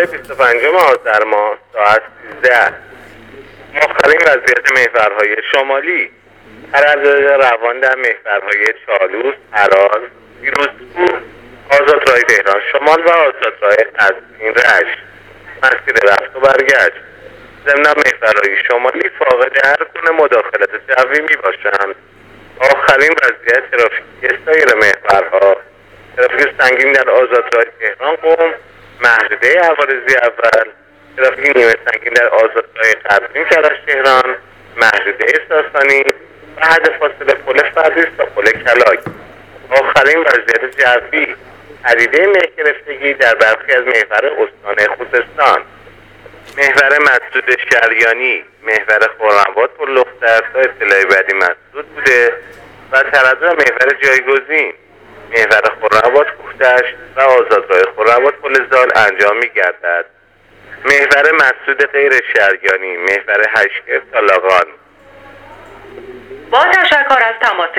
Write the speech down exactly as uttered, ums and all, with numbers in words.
بیست و پنجم آذر ماه ساعت سیزده مختلف وضعیت محورهای شمالی تردد روان در محورهای چالوس، هراز، فیروزکوه، آزادراه تهران شمال و آزادراه قزوین رشت مسیر رفت و برگشت. ضمن محورهای شمالی فاقد هر گونه مداخلت جوی می باشند. آخرین وضعیت ترافیکی سایر محورها: ترافیک سنگین در آزادراه تهران قم، محدوده عوارضی اول، ترافیک نیمه سنگین در آزادراه قزوین کرج تهران، محدوده ساسانی و حد فاصله پل فردیس تا پل کلاک. آخرین وضعیت جوی: پدیده مه گرفتگی در برخی از محور استان خوزستان. محور مسدود شریانی، محور خرم‌آباد پرلختر تا اطلاع بعدی مسدود بوده و تردد محور جایگزین محور خرم‌آباد کوه‌دشت و آزادراه خرم‌آباد پل زال انجام می‌گردد. محور مسدود غیر شریانی، محور هشکر تا لاغان. با تشکر از تماس